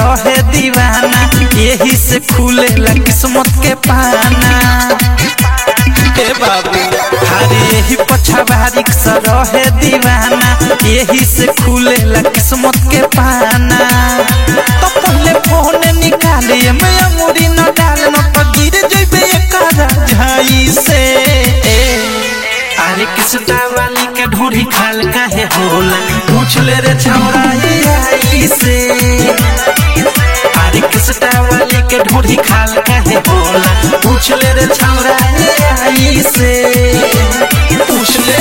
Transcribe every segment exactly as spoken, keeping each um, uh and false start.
रहे दीवाना, यही से खुलेला किस्मत के पाना। ए बाबू हरे ही पछवारी से रहे दीवाना, यही से खुलेला किस्मत के पाना। तो पहले फोन निकाले मैं अंगूरी न डाल न तो गिर जइबे एकरा झाई से। अरे किसटा वाली के ढूंढी खाल काहे होला, पूछ ले रे छौरा आई से। अरे किसटा वाली के ढूंढी खाल काहे होला, पूछ ले रे छौरा आई से। पूछ ले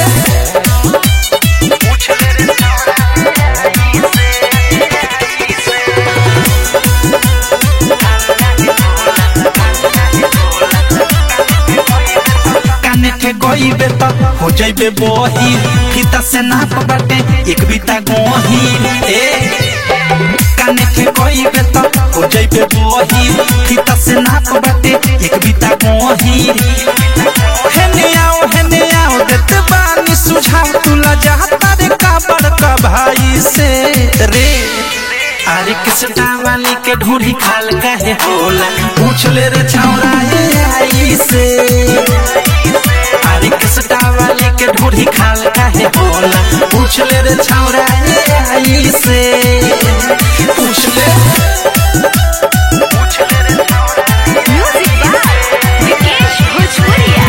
पूछ ले रे छौरा आई से। काने के गइबे त हो जाइबे बही, फीता से नाप बाटे एक बीता गोही। ए काने के गइबे त हो जाइबे बही, फीता से नाप बाटे एक बीता गोही। हेने आओ हेने आओ देत बानी सुझाव, तुला जाता रे का बड़का भाई से रे। अरे किसटा वाली के ढूंढी खाल काहे होला, पूछ ले रे छौरा आई से। अरे किसटा वाली के ढूंढी खाल काहे होला, पूछ ले रे छौरा आई से। पूछ ले पूछ ले रे छौरा। म्यूजिक बाय विकेश भोजपुरिया।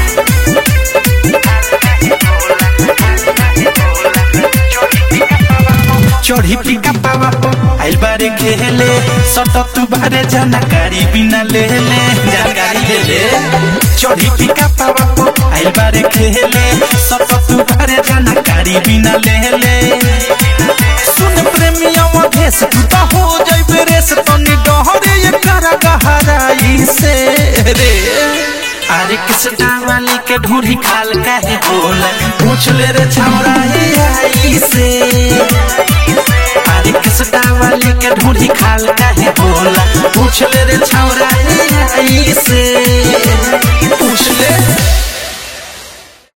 चढ़ी पिका पावा आइल बारे खेले, सट तू बारे जानकारी बिना ले ले जानकारी ले ले। चढ़ी पिका पावा आइल बारे खेले, सट तू बारे जानकारी बिना ले ले। सुन प्रेमिया भेस तू तो हो जाइबे रेस, तनी डहरे ये करा गहराई से रे। अरे किसटा वाली के ढूंढी खाल काहे होला, पूछ ले रे छौरा आई से। अरे किसटा वाली के ढूंढी खाल काहे होला, पूछ ले रे छौरा आई से। पूछ ले।